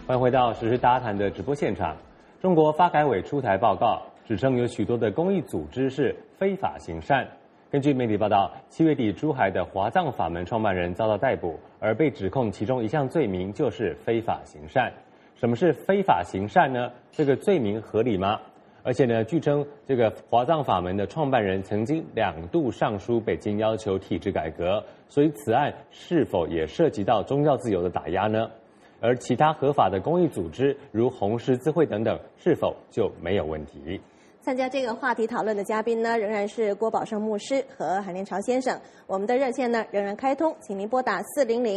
欢迎回到时事大家谈的直播现场。中国发改委出台报告，指称有许多的公益组织是非法行善。根据媒体报道，7月底珠海的华藏法门创办人遭到逮捕，而被指控其中一项罪名就是非法行善。什么是非法行善呢？这个罪名合理吗？而且呢，据称这个华藏法门的创办人曾经2度上书北京要求体制改革，所以此案是否也涉及到宗教自由的打压呢？而其他合法的公益组织，如红十字会等等，是否就没有问题？ 参加这个话题讨论的嘉宾呢，仍然是郭宝胜牧师和韩连朝先生。我们的热线呢仍然开通，请您拨打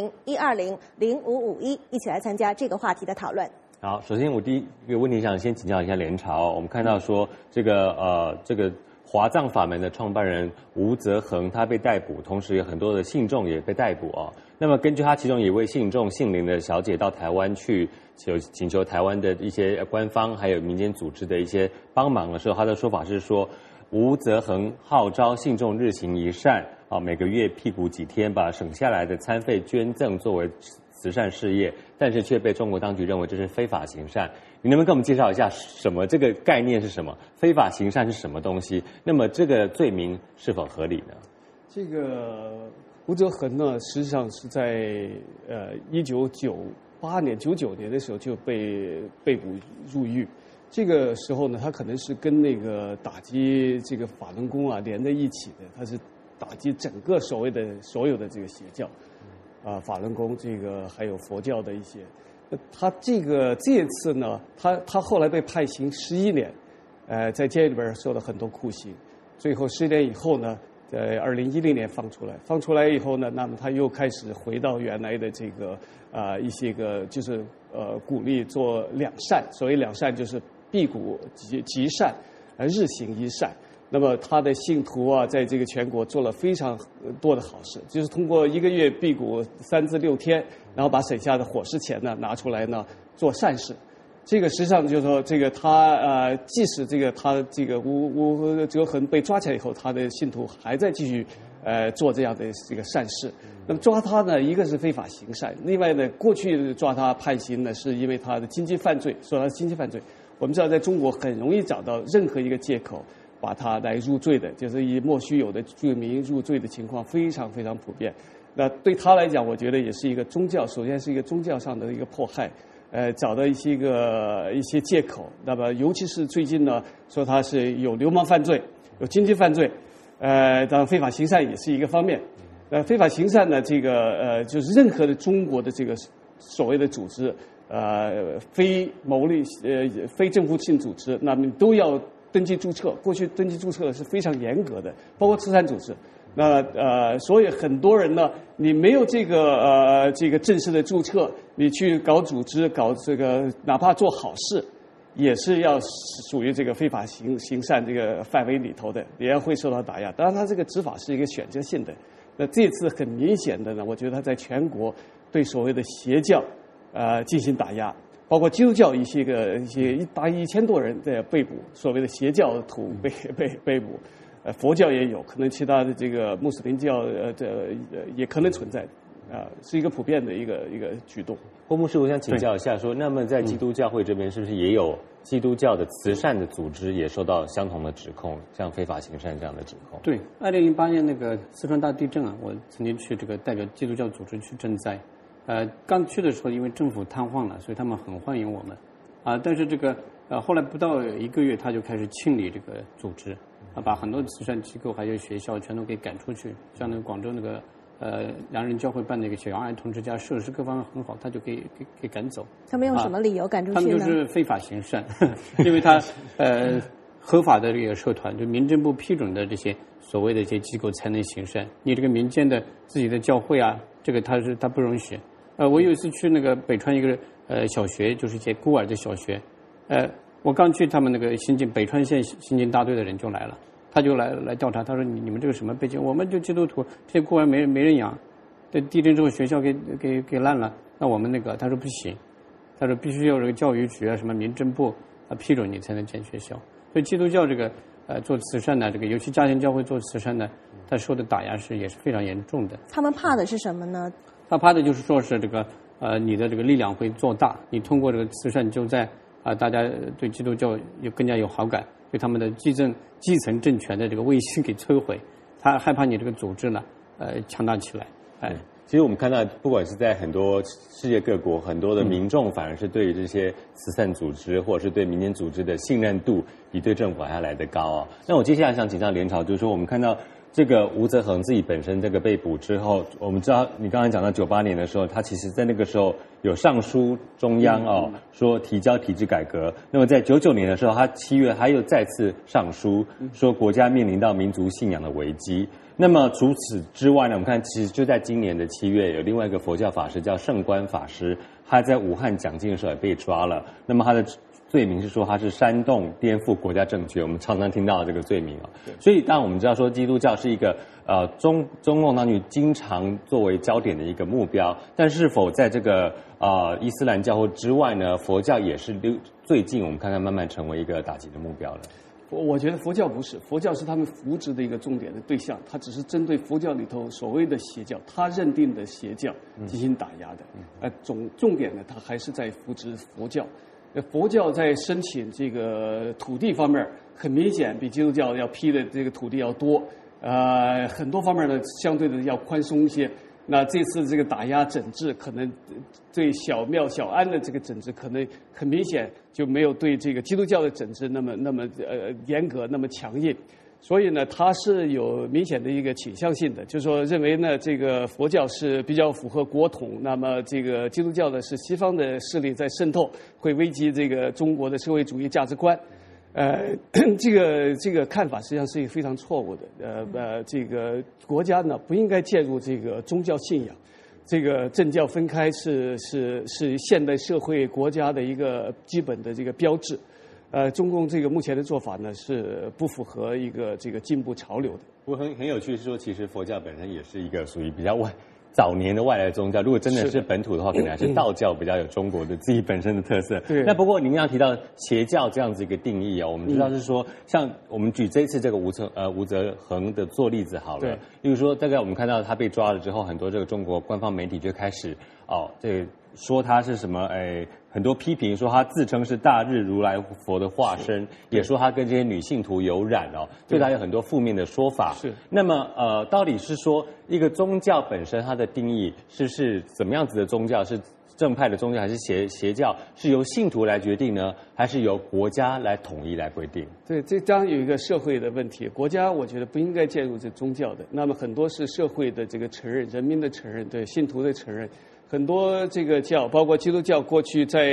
400-120-0551，一起来参加这个话题的讨论。 好，首先我第一个问题想先请教一下连朝，我们看到说这个华藏法门的创办人吴泽恒他被逮捕，同时有很多的信众也被逮捕哦。那么根据他其中一位信众姓林的小姐到台湾去请求台湾的一些官方还有民间组织的一些帮忙的时候，他的说法是说，吴泽恒号召信众日行一善啊，每个月辟谷几天，把省下来的餐费捐赠作为慈善事业，但是却被中国当局认为这是非法行善。你能不能跟我们介绍一下什么这个概念是什么？非法行善是什么东西？那么这个罪名是否合理呢？ 这个吴泽恒呢，实际上是在1998年、99年的时候就被捕入狱。这个时候呢，他可能是跟那个打击这个法轮功啊连在一起的，他是打击整个所有的这个邪教，法轮功这个还有佛教的一些。他这次呢，他后来被判刑11年，在监狱里边受了很多酷刑，最后10年以后呢，在2010年放出来以后呢，那么他又开始回到原来的这个一些个就是鼓励做两善，所谓两善就是辟谷积善，日行一善。那么他的信徒啊，在这个全国做了非常多的好事，就是通过1个月辟谷3至6天，然后把省下的伙食钱呢拿出来呢做善事。这个实际上就是说，这个他即使他吴泽恒被抓起来以后，他的信徒还在继续做这样的这个善事。那么抓他呢，一个是非法行善，另外呢，过去抓他判刑呢，是因为他的经济犯罪，说他是经济犯罪。我们知道，在中国很容易找到任何一个借口把他来入罪的，就是以莫须有的罪名入罪的情况非常非常普遍。那对他来讲，我觉得也是一个宗教，首先是一个宗教上的一个迫害，找到一些借口。那么尤其是最近呢，说他是有流氓犯罪，有经济犯罪，当然非法行善也是一个方面。非法行善呢，就是任何的中国的这个所谓的组织，非牟利非政府性组织，那么都要登记注册。过去登记注册是非常严格的，包括慈善组织。那所以很多人呢，你没有这个正式的注册，你去搞组织，搞这个哪怕做好事，也是要属于这个非法行善这个范围里头的，也要会受到打压。当然，他这个执法是一个选择性的。那这次很明显的呢，我觉得他在全国对所谓的邪教进行打压。包括基督教一些大约1000多人在被捕，所谓的邪教徒被捕，佛教也有，可能其他的这个穆斯林教也可能存在，是一个普遍的一个举动。 郭牧师，我想请教一下说，那么在基督教会这边是不是也有基督教的慈善的组织也受到相同的指控，像非法行善这样的指控？ 对，2008年那个四川大地震啊，我曾经去这个代表基督教组织去赈灾。刚去的时候，因为政府瘫痪了，所以他们很欢迎我们，但是这个后来不到1个月，他就开始清理这个组织，把很多慈善机构还有学校全都给赶出去，像那个广州那个良人教会办那个小杨儿童之家，设施各方面很好，他就给赶走。 他们用什么理由赶出去呢？ 他们就是非法行善，因为他合法的这个社团，就民政部批准的这些所谓的一些机构才能行善，你这个民间的自己的教会啊，这个他不容许。我有一次去那个北川一个小学，就是一些孤儿的小学，我刚去，他们那个北川县新津大队的人就来了，他就来调查，他说你们这个什么背景？我们就基督徒，这些孤儿没人养，这地震之后学校给烂了，那我们那个他说不行，他说必须要这个教育局啊什么民政部批准你才能建学校。所以基督教这个做慈善的这个，尤其家庭教会做慈善的，他受的打压也是非常严重的。 他们怕的是什么呢？ 他怕的就是说是这个你的这个力量会做大，你通过这个慈善救灾大家对基督教更加有好感，对他们的基层政权的这个威信给摧毁，他害怕你这个组织呢强大起来， 其实我们看到，不管是在很多世界各国，很多的民众反而是对于这些慈善组织或者是对民间组织的信任度比对政府还要来得高啊。那我接下来想请教连朝，就是说我们看到这个吴泽恒自己本身这个被捕之后，我们知道你刚才讲到98年的时候，他其实在那个时候有上书中央说提交体制改革。那么在99年的时候，他7月他又再次上书说国家面临到民族信仰的危机。那么除此之外呢，我们看其实就在今年的7月，有另外一个佛教法师叫圣观法师，他在武汉讲经的时候也被抓了。那么他的罪名是说他是煽动颠覆国家政权，我们常常听到这个罪名啊。所以当然我们知道说基督教是一个中共当局经常作为焦点的一个目标，但是否在这个伊斯兰教或之外呢，佛教也是最近我们看看慢慢成为一个打击的目标了。 我觉得佛教不是，佛教是他们扶植的一个重点的对象，它只是针对佛教里头所谓的邪教，他认定的邪教进行打压的。重点呢，它还是在扶植佛教。佛教在申请这个土地方面，很明显比基督教要批的这个土地要多，很多方面呢相对的要宽松一些。那这次这个打压整治，可能对小庙小庵的这个整治，可能很明显就没有对这个基督教的整治那么严格，那么强硬。所以呢，它是有明显的一个倾向性的，就是说认为呢，这个佛教是比较符合国统，那么这个基督教呢是西方的势力在渗透，会危及这个中国的社会主义价值观。这个看法实际上是一个非常错误的。这个国家呢不应该介入这个宗教信仰，这个政教分开是现代社会国家的一个基本的这个标志。中共这个目前的做法呢是不符合一个这个进步潮流的。 不过很有趣是说，其实佛教本身也是一个属于比较早年的外来宗教，如果真的是本土的话，可能还是道教比较有中国的自己本身的特色。 对。 那不过您要提到邪教这样子一个定义我们知道是说，像我们举这一次这个吴泽恒的做例子好了。 对。 例如说，大概我们看到他被抓了之后，很多这个中国官方媒体就开始这个说他是什么很多批评说他自称是大日如来佛的化身，也说他跟这些女信徒有染对他有很多负面的说法。 是。 那么到底是说一个宗教本身它的定义是怎么样子的宗教？是正派的宗教还是邪教？是由信徒来决定呢，还是由国家来统一来规定？ 对，这当然有一个社会的问题，国家我觉得不应该介入这宗教的。那么很多是社会的这个承认，人民的承认，对信徒的承认。很多这个教，包括基督教，过去在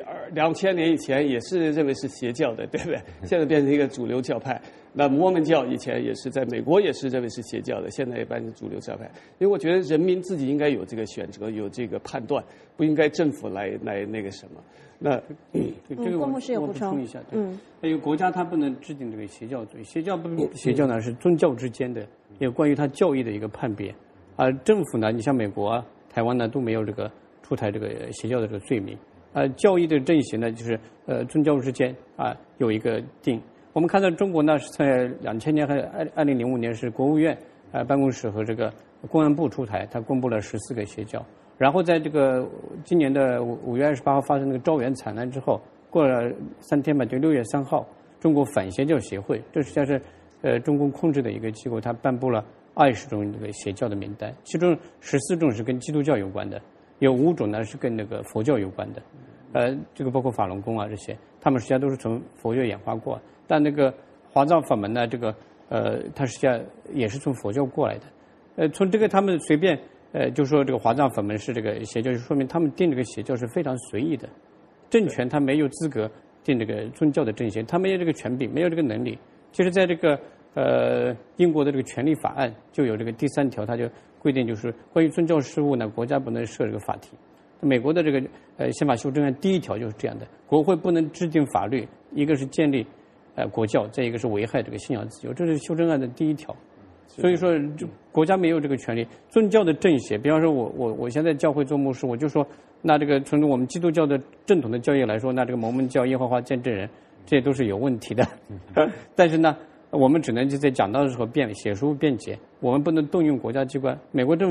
2000年以前也是认为是邪教的，对不对？现在变成一个主流教派。那摩门教以前也是在美国也是认为是邪教的，现在也变成主流教派。因为我觉得人民自己应该有这个选择，有这个判断，不应该政府来那个什么。那这个郭牧师有补充一下，对，因为国家它不能制定这个邪教罪，邪教呢是宗教之间的，有关于它教义的一个判别。政府呢，你像美国台湾呢都没有这个出台这个邪教的这个罪名，教义的正邪呢就是宗教之间有一个定。我们看到中国呢是在2000年和2005年是国务院办公室和这个公安部出台，它公布了14个邪教。然后在这个今年的5月28号发生那个招远惨案之后，过了3天吧，就6月3号，中国反邪教协会，这实际上是中共控制的一个机构，它颁布了20种这个邪教的名单，其中14种是跟基督教有关的，有5种呢是跟那个佛教有关的，这个包括法轮功这些，他们实际上都是从佛教演化过，但那个华藏法门呢，这个它实际上也是从佛教过来的，从这个他们随便就说这个华藏法门是这个邪教，就说明他们定这个邪教是非常随意的，政权他没有资格定这个宗教的正邪，他没有这个权柄，没有这个能力。其实在这个英国的这个权利法案就有这个第3条，它就规定就是关于宗教事务呢，国家不能设这个法庭。美国的这个宪法修正案第1条就是这样的，国会不能制定法律，一个是建立国教，再一个是危害这个信仰自由，这是修正案的第1条。所以说国家没有这个权利。宗教的正邪，比方说我现在教会做牧师，我就说那这个从我们基督教的正统的教义来说，那这个摩门教、耶和华见证人这些都是有问题的。但是呢，我们只能就在讲道的时候写书辩解，我们不能动用国家机关。美国政府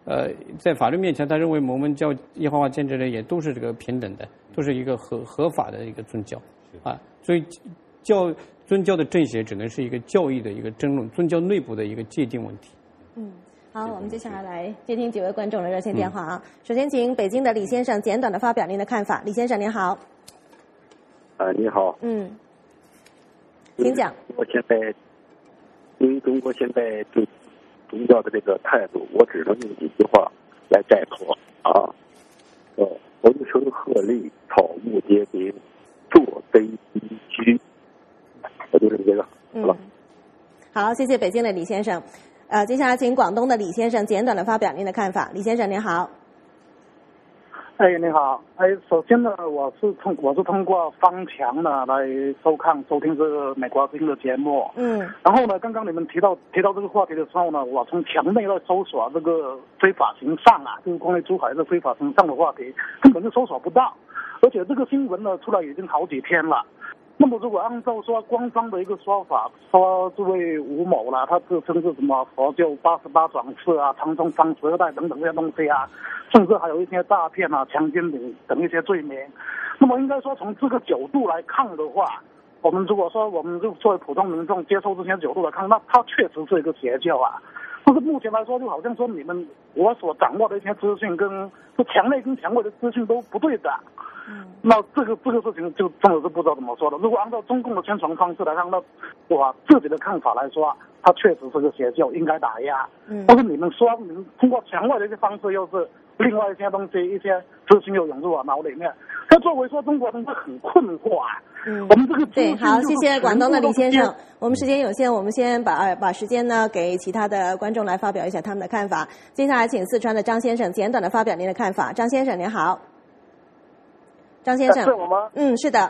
在法律面前，他认为摩门教、耶和华见证人也都是这个平等的，都是一个合法的一个宗教啊。所以宗教的正邪只能是一个教义的一个争论，宗教内部的一个界定问题。 好，我们接下来接听几位观众的热线电话啊。首先，请北京的李先生简短的发表您的看法。李先生您好。 你好。 请讲。 因为中国现在对宗教的这个态度，我只能用几句话来概括啊。风声鹤唳，草木皆兵，坐卑低居。我就是这个。 好，谢谢北京的李先生。接下来请广东的李先生简短的发表您的看法。李先生您好。 你好。首先呢，我是通过方强呢来收听这个美国之音的节目。然后呢，刚刚你们提到这个话题的时候呢，我从墙内来搜索这个非法行善啊，就是关于珠海的非法行善的话题，根本就搜索不到，而且这个新闻呢出来已经好几天了。那么如果按照说官方的一个说法，说这位吴某啦，他自称是什么佛教88转世啊、唐宗32代等等这些东西啊，甚至还有一些诈骗啊、强奸等一些罪名。那么应该说从这个角度来看的话，我们如果说我们就作为普通民众接受这些角度来看，那它确实是一个邪教啊。但是目前来说，就好像说我所掌握的一些资讯跟墙内跟墙外的资讯都不对的。那这个事情就真的是不知道怎么说了。如果按照中共的宣传方式来看，那我自己的看法来说，它确实是个邪教，应该打压。但是你们通过墙外的一些方式，又是另外一些东西，一些资讯又涌入我脑里面。那作为说中国人会很困惑啊。我们这个对，好，谢谢广东的李先生。我们时间有限，我们先把时间呢给其他的观众来发表一下他们的看法。接下来请四川的张先生简短的发表您的看法。张先生您好。张先生。 是我吗？ 是的。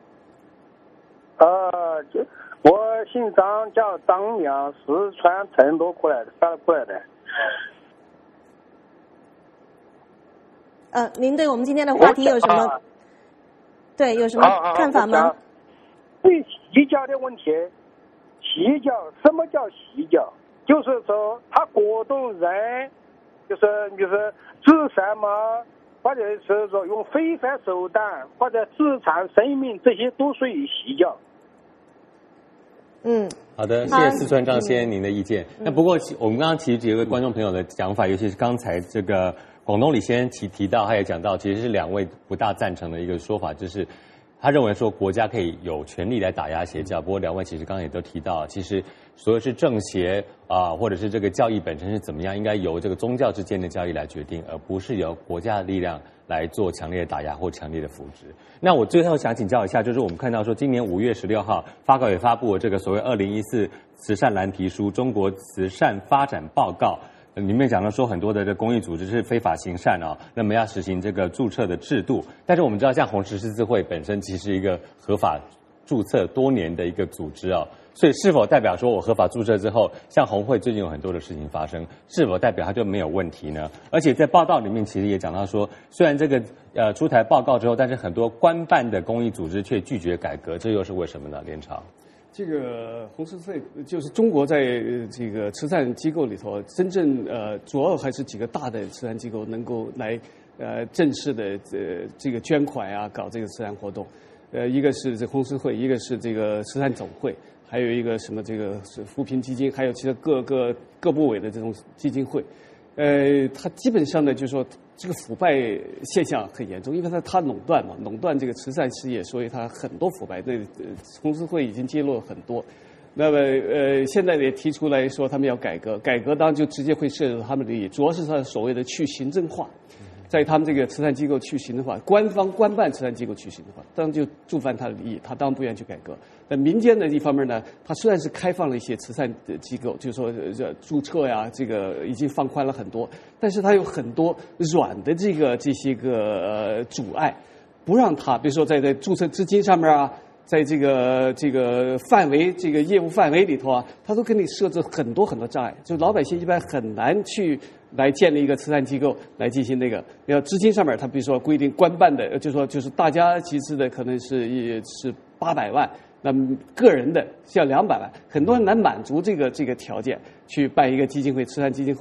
我姓张，叫张亮，四川成都过来的。 您对我们今天的话题有什么？对，有什么看法吗？ 对洗脚的问题，洗脚什么叫洗脚？就是说他果冻人，就是自杀嘛，或者是说用非法手段或者自残生命，这些都属于洗脚。 好的，谢谢四川张先您的意见。那不过我们刚刚其实几位观众朋友的讲法，尤其是刚才这个广东李先生提到，他也讲到，其实是两位不大赞成的一个说法，就是他认为说国家可以有权利来打压邪教。不过两位其实刚刚也都提到，其实所谓是正邪或者是这个教义本身是怎么样，应该由这个宗教之间的交易来决定，而不是由国家的力量来做强烈的打压或强烈的扶植。那我最后想请教一下，就是我们看到说今年5月16号发改委发布了这个所谓2014慈善蓝皮书《中国慈善发展报告》，里面讲到说很多的这公益组织是非法行善那么要实行这个注册的制度。但是我们知道像红十字会本身其实是一个合法注册多年的一个组织所以是否代表说我合法注册之后，像红会最近有很多的事情发生，是否代表它就没有问题呢？而且在报道里面其实也讲到说，虽然这个出台报告之后，但是很多官办的公益组织却拒绝改革，这又是为什么呢？连朝。 这个红十字会就是中国在这个慈善机构里头，真正主要还是几个大的慈善机构能够来正式的这个捐款啊，搞这个慈善活动。一个是这红十字会，一个是这个慈善总会，还有一个什么这个是扶贫基金，还有其他各部委的这种基金会。它基本上呢，就是说这个腐败现象很严重，因为它垄断这个慈善事业，所以它很多腐败。红十字会已经揭露了很多。那么现在也提出来说他们要改革，当然就直接会涉及到他们的利益，主要是他所谓的去行政化。在他们这个慈善机构去行的话，官办慈善机构去行的话，当然就触犯他的利益，他当然不愿意去改革。在民间的一方面呢，他虽然是开放了一些慈善的机构，就是说注册呀，这个已经放宽了很多，但是他有很多软的这些个阻碍，不让他，比如说在注册资金上面啊，在这个范围这个业务范围里头啊，他都给你设置很多障碍，就老百姓一般很难去来建立一个慈善机构来进行那个。要资金上面，他比如说规定官办的，就是大家集资的可能是800万，那么个人的是要200万，很多人难满足这个条件去办一个基金会，慈善基金会。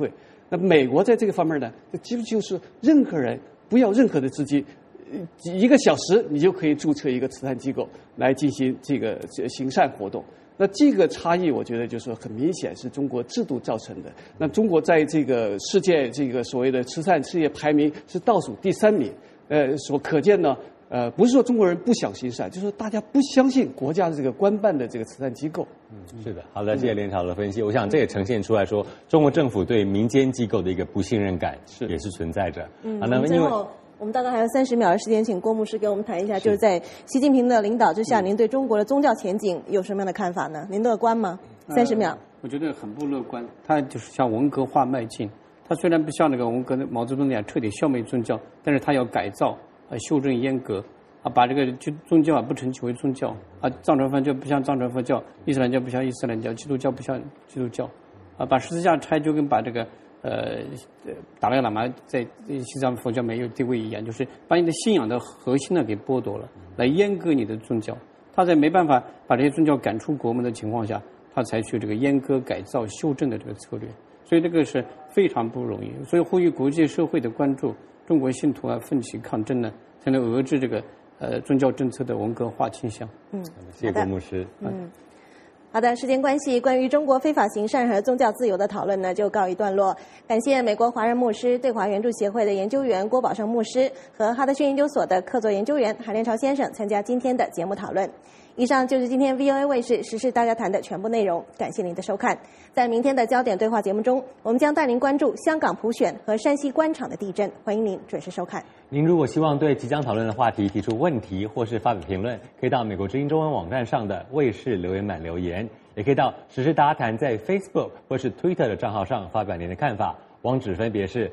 那美国在这个方面呢，基本就是任何人不要任何的资金，1个小时你就可以注册一个慈善机构来进行这个行善活动。那这个差异，我觉得就是说很明显是中国制度造成的。那中国在这个世界这个所谓的慈善事业排名是倒数第3名，所可见呢。不是说中国人不想行善，就是说大家不相信国家的这个官办的这个慈善机构。 是的，好的，谢谢连朝的分析。我想这也呈现出来说，中国政府对民间机构的一个不信任感也是存在着。 好，那么最后我们大概还有30秒的时间，请郭牧师给我们谈一下，就是在习近平的领导之下，您对中国的宗教前景有什么样的看法呢？您乐观吗？30秒。 我觉得很不乐观，他就是向文革化迈进。他虽然不像那个文革的毛泽东那样彻底消灭宗教，但是他要改造。修正阉割，把这个宗教不称其为宗教，藏传佛教不像藏传佛教，伊斯兰教不像伊斯兰教，基督教不像基督教，把十字架拆就跟把这个达赖喇嘛在西藏佛教没有地位一样，就是把你的信仰的核心呢给剥夺了，来阉割你的宗教。他在没办法把这些宗教赶出国门的情况下，他采取这个阉割、改造、修正的这个策略，所以这个是非常不容易。所以呼吁国际社会的关注。中国信徒奋起抗争呢，才能遏制这个宗教政策的文革化倾向。 谢谢郭牧师。 好的，时间关系，关于中国非法行善和宗教自由的讨论呢，就告一段落。感谢美国华人牧师对华援助协会的研究员郭宝胜牧师和哈德逊研究所的客座研究员韩连朝先生参加今天的节目讨论。以上就是今天 VOA 卫视时事大家谈的全部内容，感谢您的收看。在明天的焦点对话节目中，我们将带您关注香港普选和山西官场的地震，欢迎您准时收看。 您如果希望对即将讨论的话题提出问题或是发表评论，可以到美国之音中文网站上的卫视留言板留言，也可以到时事大家谈在 Facebook 或是 Twitter 的账号上发表您的看法，网址分别是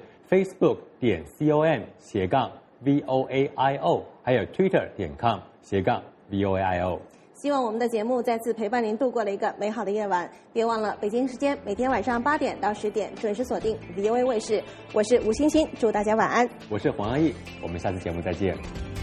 facebook.com/VOAIO， 还有 Twitter.com/VOAIO。 希望我们的节目再次陪伴您度过了一个美好的夜晚。别忘了北京时间每天晚上8点到10点准时锁定 VOA 卫视，我是吴欣欣，祝大家晚安。 我是黄安逸，我们下次节目再见。